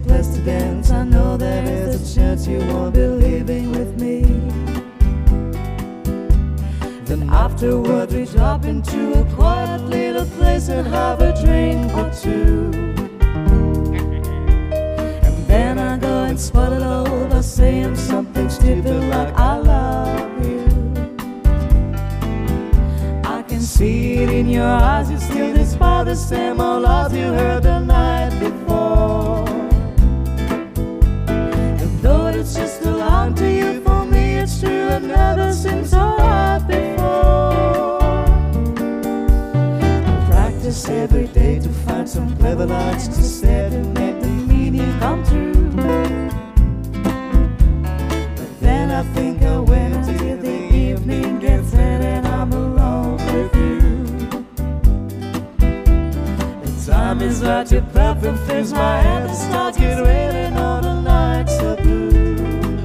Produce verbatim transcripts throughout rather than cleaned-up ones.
place to dance. I know there is a chance you won't be leaving with me. Then afterward we drop into a quiet little place and have a drink or two. And then I go and spoil it all by saying something stupid like I love you. I can see it in your eyes, you still despise the same old lies you heard the night before. And though it's just a line to you, for me it's true, it never seemed so right before. I practice every day to find some clever lines to say to make the meaning come true. But then I think I wait until the evening gets late and I'm alone with you. The time is right, your perfume fills my head, it starts getting raining on the nights are blue.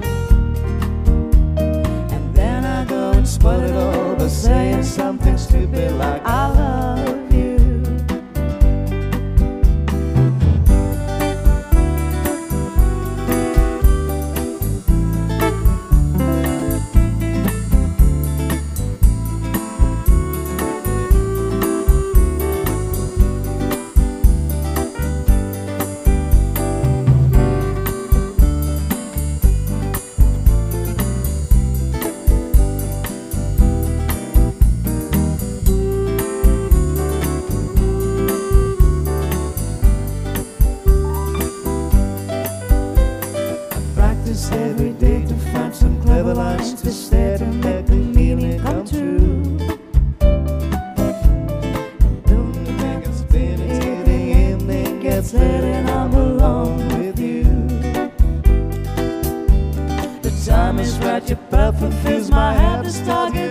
And then I go and spoil it all by saying something stupid like I love you. Every day to find some clever lines to say to make the meaning come true. Don't you think it's been until the evening gets late and I'm alone with you? The time is right, your perfume fills my head, the stars get